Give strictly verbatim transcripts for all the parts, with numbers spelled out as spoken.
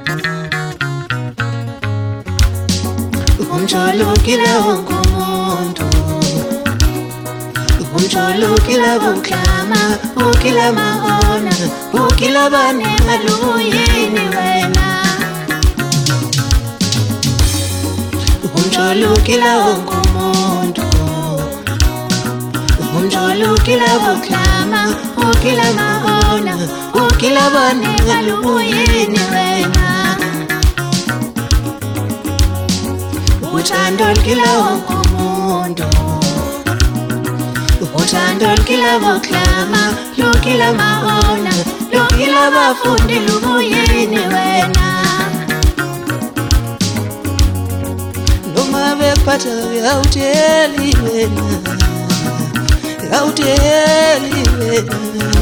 Umjolukile wonke umuntu, umjolukile buklama, ukile mahona, ukile banengaluyini wena. Umjolukile wonke umuntu, umjolukile buklama, ukile mahona, ukile banengaluyini wena. Uthando lukile wonke umuntu, uthando lukile buklama, lukile mahona, lukile bafundi lubuyini wena. Noma bekuphatha uyawutheli wena, uyawutheli wena,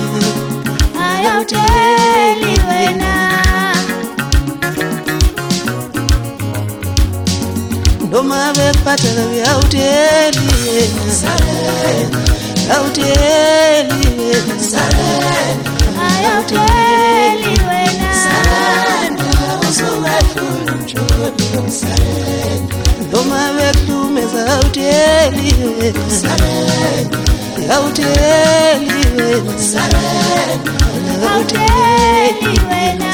ayawutheli wena. Noma bekuphatha uyawutheli wena, uyawutheli wena, ayawutheli wena. Noma bekulumeza uyawutheli wena, uyawutheli wena, ayawutheli wena.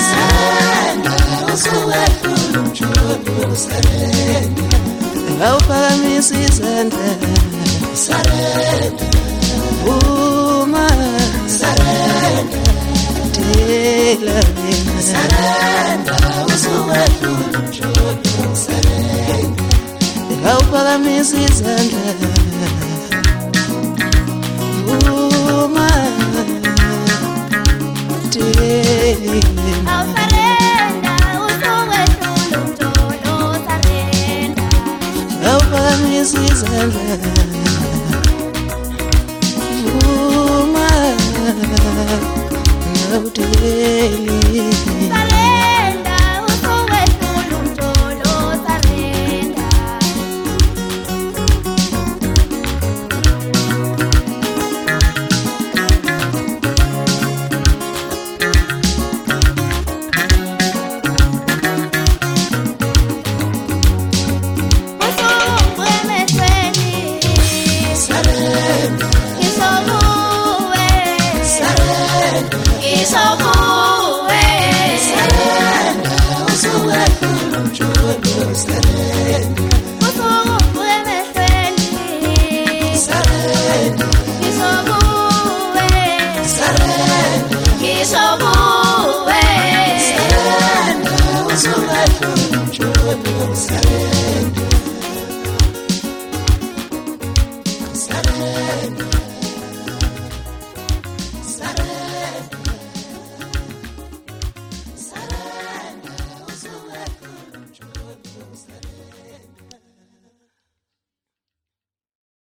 Awuphakamisa izandla, uma thela wena, awuphakamisa izandla, uma thela wena. Izandla uma nawutheli sarenda usowethula umjolo sarenda Sarenda,